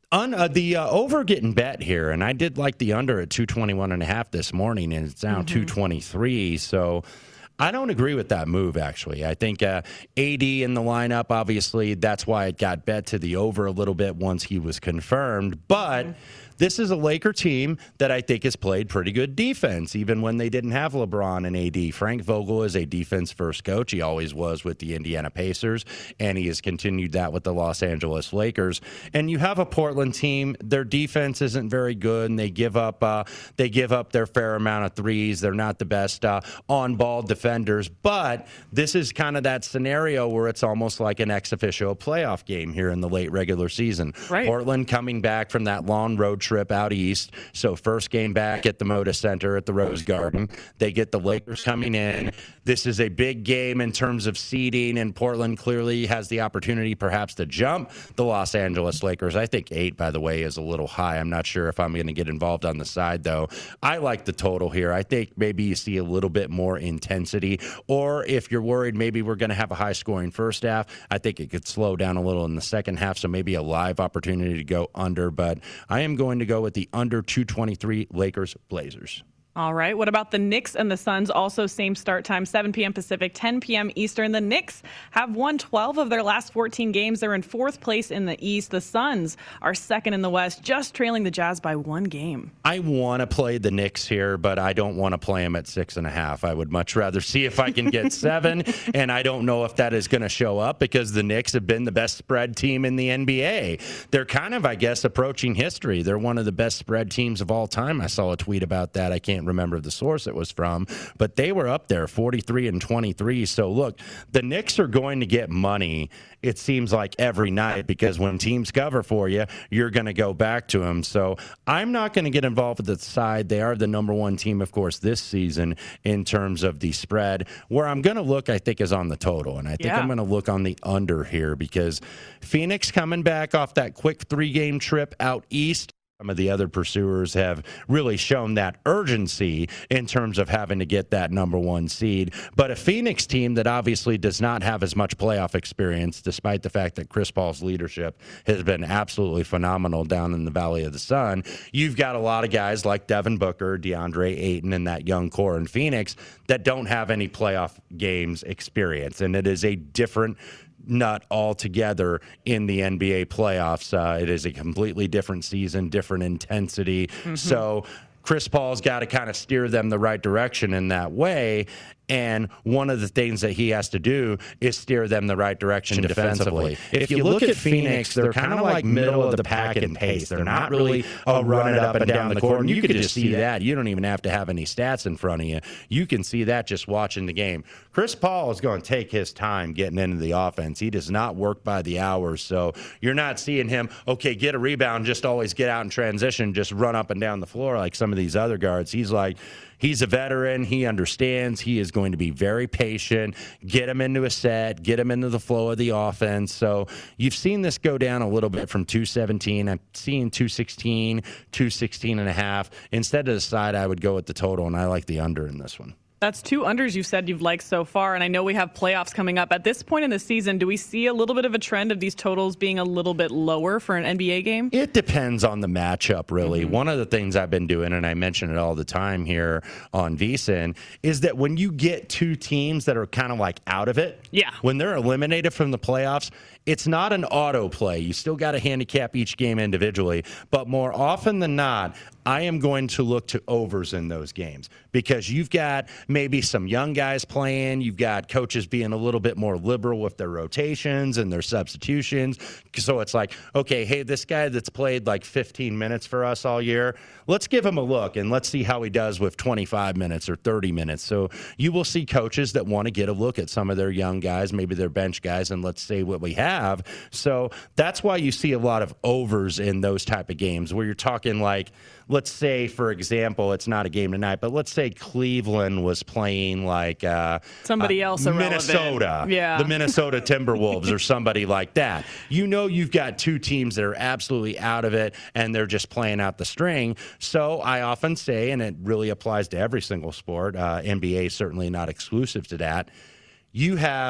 Speaker 2: On uh, the uh, over getting bet here, and I did like the under at two twenty-one and a half this morning, and it's now mm-hmm. two twenty-three. So I don't agree with that move, actually. I think uh, A D in the lineup, obviously, that's why it got bet to the over a little bit once he was confirmed. But mm-hmm. this is a Laker team that I think has played pretty good defense, even when they didn't have LeBron and A D. Frank Vogel is a defense-first coach. He always was with the Indiana Pacers, and he has continued that with the Los Angeles Lakers. And you have a Portland team. Their defense isn't very good, and they give up uh, they give up their fair amount of threes. They're not the best uh, on-ball defenders, but this is kind of that scenario where it's almost like an ex-officio playoff game here in the late regular season.
Speaker 1: Right.
Speaker 2: Portland coming back from that long road trip out east. So first game back at the Moda Center at the Rose Garden. They get the Lakers coming in. This is a big game in terms of seeding, and Portland clearly has the opportunity perhaps to jump the Los Angeles Lakers. I think eight, by the way, is a little high. I'm not sure if I'm going to get involved on the side, though. I like the total here. I think maybe you see a little bit more intensity, or if you're worried maybe we're going to have a high-scoring first half, I think it could slow down a little in the second half, so maybe a live opportunity to go under, but I am going to go with the under two twenty-three Lakers Blazers.
Speaker 1: All right. What about the Knicks and the Suns? Also same start time, seven p.m. Pacific, ten p.m. Eastern. The Knicks have won twelve of their last fourteen games. They're in fourth place in the East. The Suns are second in the West, just trailing the Jazz by one game.
Speaker 2: I want to play the Knicks here, but I don't want to play them at six and a half. I would much rather see if I can get seven, and I don't know if that is going to show up because the Knicks have been the best spread team in the N B A. They're kind of, I guess, approaching history. They're one of the best spread teams of all time. I saw a tweet about that. I can't remember the source it was from, but they were up there forty-three and twenty-three. So look, the Knicks are going to get money, it seems like, every night, because when teams cover for you, you're going to go back to them. So I'm not going to get involved with the side. They are the number one team, of course, this season in terms of the spread. Where I'm going to look, I think, is on the total, and I think yeah. I'm going to look on the under here because Phoenix coming back off that quick three-game trip out east. Some of the other pursuers have really shown that urgency in terms of having to get that number one seed. But a Phoenix team that obviously does not have as much playoff experience, despite the fact that Chris Paul's leadership has been absolutely phenomenal down in the Valley of the Sun. You've got a lot of guys like Devin Booker, DeAndre Ayton, and that young core in Phoenix that don't have any playoff games experience. And it is a different nut altogether in the N B A playoffs. Uh, it is a completely different season, different intensity. Mm-hmm. So Chris Paul's got to kind of steer them the right direction in that way. And one of the things that he has to do is steer them the right direction defensively. If, if you look at Phoenix, they're kind of like middle of the pack in pace. They're not really uh, running up and down the court. And you can just see that. You don't even have to have any stats in front of you. You can see that just watching the game. Chris Paul is going to take his time getting into the offense. He does not work by the hours. So you're not seeing him, okay, get a rebound, just always get out in transition, just run up and down the floor like some of these other guards. He's like, he's a veteran. He understands. He is going to be very patient, get him into a set, get him into the flow of the offense. So you've seen this go down a little bit from two seventeen. I'm seeing two sixteen, two sixteen and a half. Instead of the side, I would go with the total, and I like the under in this one.
Speaker 1: That's two unders you've said you've liked so far, and I know we have playoffs coming up. At this point in the season, do we see a little bit of a trend of these totals being a little bit lower for an N B A game?
Speaker 2: It depends on the matchup, really. Mm-hmm. One of the things I've been doing, and I mention it all the time here on VSiN, is that when you get two teams that are kind of like out of it,
Speaker 1: yeah.
Speaker 2: when they're eliminated from the playoffs, it's not an auto play. You still got to handicap each game individually. But more often than not, I am going to look to overs in those games because you've got maybe some young guys playing. You've got coaches being a little bit more liberal with their rotations and their substitutions. So it's like, okay, hey, this guy that's played like fifteen minutes for us all year, let's give him a look and let's see how he does with twenty-five minutes or thirty minutes. So you will see coaches that want to get a look at some of their young guys, maybe their bench guys, and let's say what we have. So that's why you see a lot of overs in those type of games where you're talking like, let's say, for example, it's not a game tonight, but let's say Cleveland was playing like uh,
Speaker 1: somebody else,
Speaker 2: uh, Minnesota,
Speaker 1: yeah.
Speaker 2: the Minnesota Timberwolves or somebody like that. You know, you've got two teams that are absolutely out of it and they're just playing out the string. So I often say, and it really applies to every single sport, uh, N B A certainly not exclusive to that, you have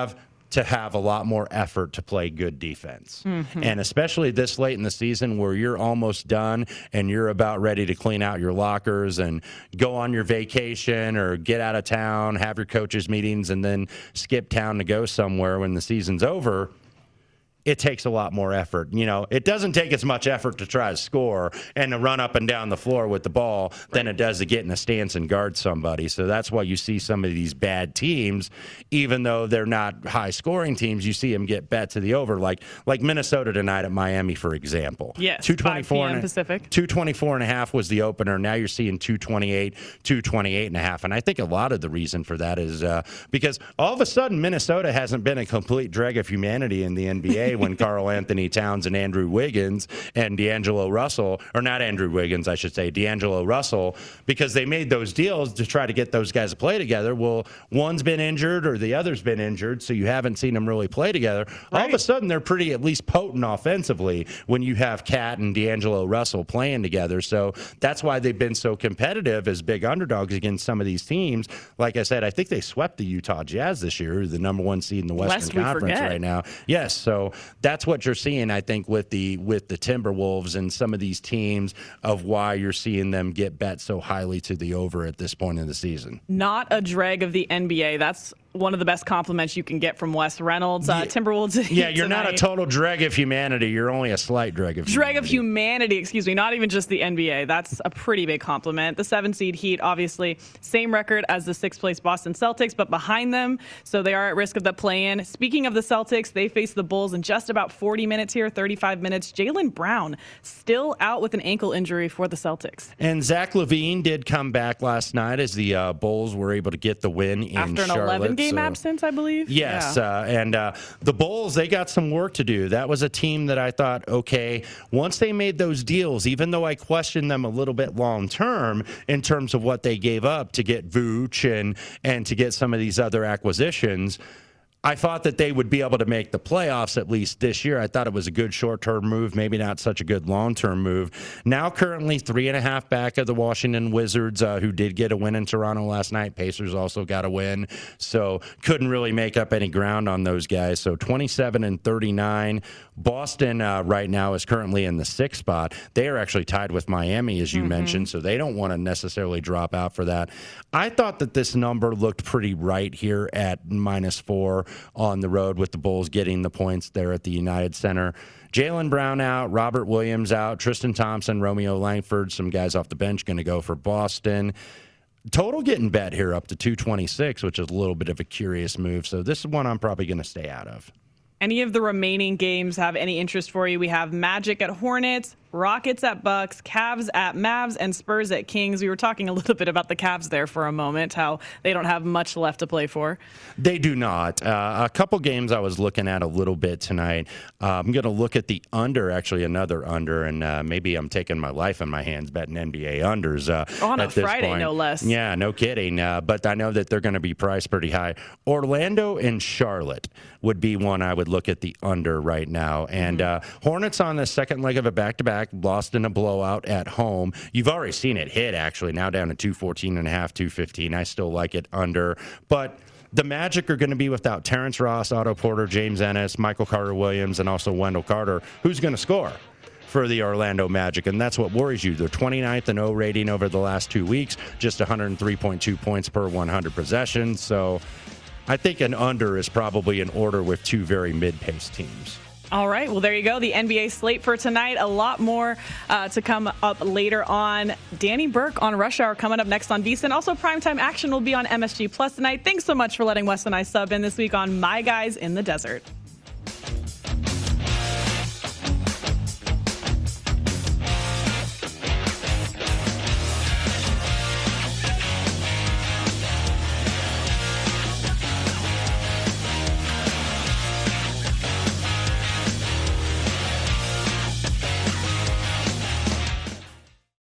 Speaker 2: to have a lot more effort to play good defense.
Speaker 1: Mm-hmm.
Speaker 2: And especially this late in the season where you're almost done and you're about ready to clean out your lockers and go on your vacation or get out of town, have your coaches meetings, and then skip town to go somewhere when the season's over. It takes a lot more effort. You know, it doesn't take as much effort to try to score and to run up and down the floor with the ball than it does to get in a stance and guard somebody. So that's why you see some of these bad teams, even though they're not high-scoring teams, you see them get bet to the over, like like Minnesota tonight at Miami, for example.
Speaker 1: Yes,
Speaker 2: two twenty-four
Speaker 1: five p.m. Pacific.
Speaker 2: two twenty-four and a half was the opener. Now you're seeing two twenty-eight, two twenty-eight and a half. And I think a lot of the reason for that is uh, because all of a sudden Minnesota hasn't been a complete drag of humanity in the N B A when Karl Anthony Towns and Andrew Wiggins and D'Angelo Russell, or not Andrew Wiggins, I should say, D'Angelo Russell, because they made those deals to try to get those guys to play together. Well, one's been injured or the other's been injured, so you haven't seen them really play together. Right. All of a sudden, they're pretty at least potent offensively when you have Cat and D'Angelo Russell playing together. So that's why they've been so competitive as big underdogs against some of these teams. Like I said, I think they swept the Utah Jazz this year, the number one seed in the Western
Speaker 1: Lest we
Speaker 2: Conference
Speaker 1: forget.
Speaker 2: right now. Yes, so that's what you're seeing, I think, with the with the Timberwolves and some of these teams of why you're seeing them get bet so highly to the over at this point in the season.
Speaker 1: Not a drag of the N B A. That's one of the best compliments you can get from Wes Reynolds. Uh,
Speaker 2: Yeah.
Speaker 1: Timberwolves.
Speaker 2: Yeah, you're not a
Speaker 1: tonight.
Speaker 2: total drag of humanity. You're only a slight drag of
Speaker 1: Drag
Speaker 2: humanity.
Speaker 1: of humanity, excuse me, not even just the N B A. That's a pretty big compliment. The seven seed Heat, obviously, same record as the sixth place Boston Celtics, but behind them, so they are at risk of the play-in. Speaking of the Celtics, they face the Bulls in just about forty minutes here, thirty-five minutes. Jaylen Brown still out with an ankle injury for the Celtics.
Speaker 2: And Zach LaVine did come back last night as the uh, Bulls were able to get the win in
Speaker 1: After an
Speaker 2: Charlotte.
Speaker 1: eleven-game
Speaker 2: so.
Speaker 1: absence, I believe.
Speaker 2: Yes,
Speaker 1: Yeah.
Speaker 2: uh, and uh, the Bulls, they got some work to do. That was a team that I thought, okay, once they made those deals, even though I questioned them a little bit long term in terms of what they gave up to get Vooch and and to get some of these other acquisitions, I thought that they would be able to make the playoffs at least this year. I thought it was a good short-term move, maybe not such a good long-term move. Now currently three and a half back of the Washington Wizards, uh, who did get a win in Toronto last night. Pacers also got a win, so couldn't really make up any ground on those guys. So twenty-seven and thirty-nine. Boston uh, right now is currently in the sixth spot. They are actually tied with Miami, as you mm-hmm. mentioned, so they don't want to necessarily drop out for that. I thought that this number looked pretty right here at minus four on the road with the Bulls getting the points there at the United Center. Jaylen Brown out, Robert Williams out, Tristan Thompson, Romeo Langford, some guys off the bench going to go for Boston. Total getting bet here up to two twenty-six, which is a little bit of a curious move. So this is one I'm probably going to stay out of.
Speaker 1: Any of the remaining games have any interest for you? We have Magic at Hornets, Rockets at Bucks, Cavs at Mavs, and Spurs at Kings. We were talking a little bit about the Cavs there for a moment, how they don't have much left to play for.
Speaker 2: They do not. Uh, a couple games I was looking at a little bit tonight. Uh, I'm going to look at the under, actually another under, and uh, maybe I'm taking my life in my hands betting N B A unders. Uh,
Speaker 1: On a
Speaker 2: at this
Speaker 1: Friday,
Speaker 2: point.
Speaker 1: no less.
Speaker 2: Yeah, no kidding. Uh, but I know that they're going to be priced pretty high. Orlando and Charlotte would be one I would look at the under right now. And mm-hmm. uh, Hornets on the second leg of a back-to-back, lost in a blowout at home. You've already seen it hit, actually, now down to two fourteen and a half, two fifteen. I still like it under. But the Magic are going to be without Terrence Ross, Otto Porter, James Ennis, Michael Carter-Williams, and also Wendell Carter. Who's going to score for the Orlando Magic? And that's what worries you. They're twenty-ninth in O rating over the last two weeks, just one oh three point two points per one hundred possessions. So I think an under is probably in order with two very mid-paced teams.
Speaker 1: All right. Well, there you go. The N B A slate for tonight. A lot more uh, to come up later on. Danny Burke on Rush Hour coming up next on VSiN. Also, primetime action will be on M S G Plus tonight. Thanks so much for letting Wes and I sub in this week on My Guys in the Desert.